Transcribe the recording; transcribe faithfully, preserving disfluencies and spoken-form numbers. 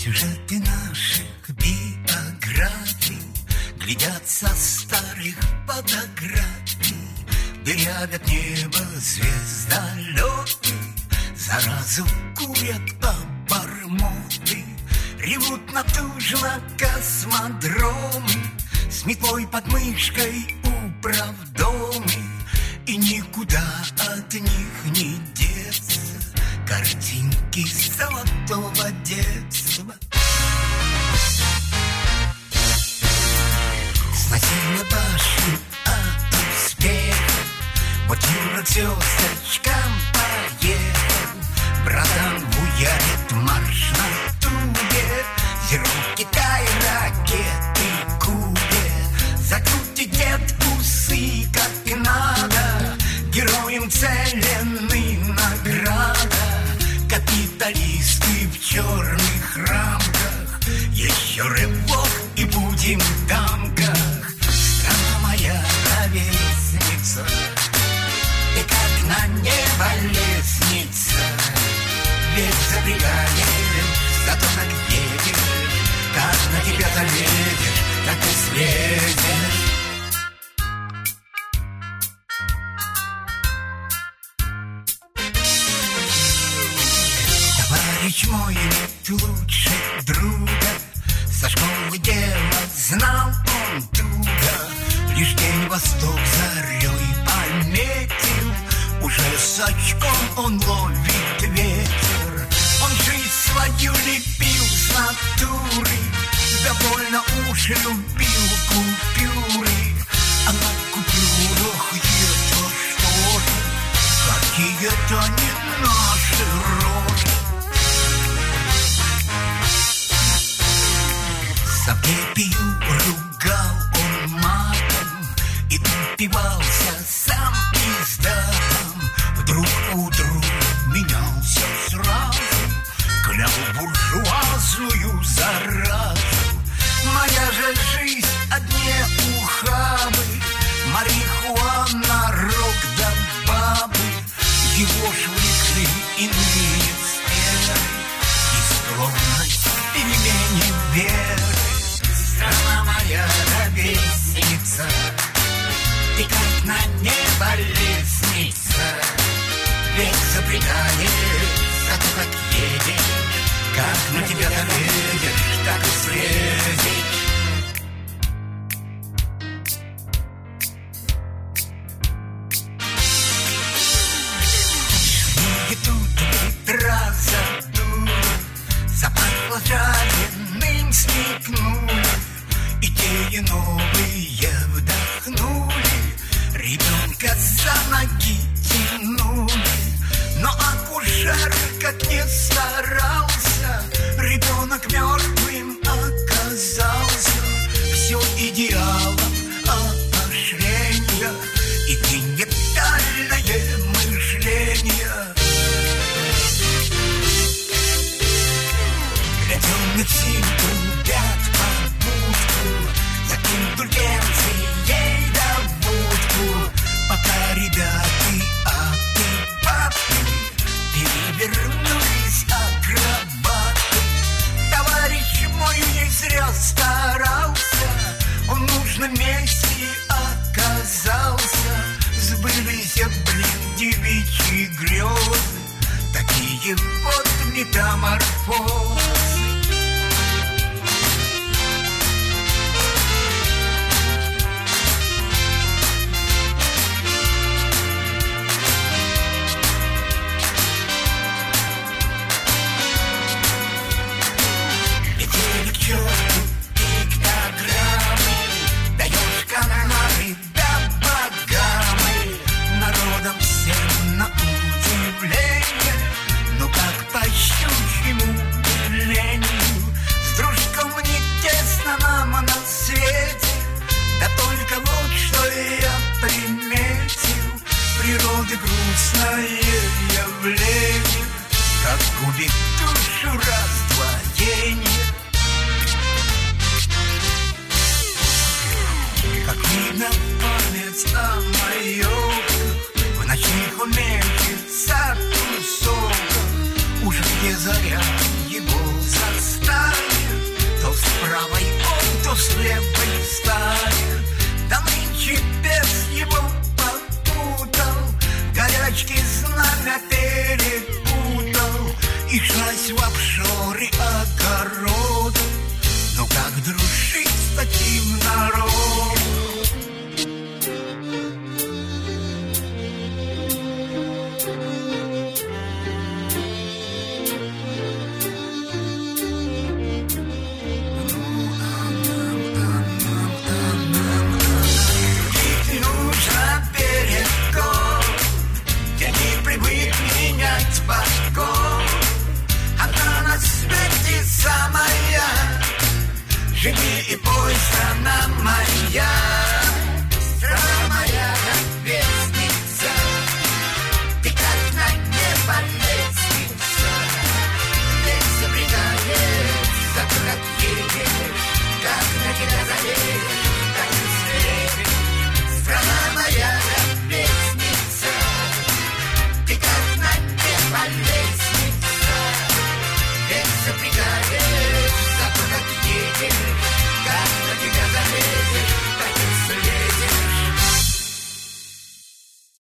Сюжеты наших биографий глядят со старых фотографий, дырявят небо звездолеты, заразу курят обормоты, ревут натужно космодромы, с метлой под мышкой управдомы, и никуда от них не деться картинки золотого детства. Сносила башню от успеха, вот Юра к сестрочкам поехал, братан буярит марш на тубе, зеркало Китай, ракеты Кубе, закрутит дед усы как и надо, героям целенный награда. Капиталисты в черных рамках, еще рывок и будем в дамках. Страна моя ровесница, и как на небо лестница, ведь запрягаешь, зато так едешь, как на тебя залезешь, так и слезешь. Товарищ мой нет лучше друга, со школы дело знал он туго, лишь день восток зарей пометил, уже с очком он ловит ветер. Он жизнь свою лепил с натуры, да больно уж любил купюры, а на купюрах это что же, какие-то не наши рожи. Сапепию ругал он матом и упивался сам издатом. Вдруг утром менялся сразу, клял буржуазную заразу. Моя же жизнь одни ухабы, марихуана, рок да бабы. Его ж влекли иные сферы и склонность перемене веры. Страна моя ровесница, и как на небо лестница, ведь запрягаешь, зато как едешь, как на тебя доедешь, так и слезешь. Шли тут ветра задули, запахло жареным смекнули, идеи новые вдохнули, ребенка за ноги тянули. Но акушер как не старался, ребенок мертвым оказался. Все идеалом опошления и гениальное мышление. Для темных сил трубят побудку, за индульгенцией да водку, пока ребята аты папы перевернулись акробаты. Товарищ мой не зря старался, он в нужном месте оказался. Сбылись, блин, девичьи грезы, такие вот метаморфозы. Грустное явление, как губит душу раздвоение. Как видно память о майорках, в ночных он мечется тусовках, уж где заря его заставит. свадебной стане. Да нынче без его попутал, горячки знамя перепутал. И шась в обшоре огород. Ну как дружить с таким народом? Живи и пой, страна моя.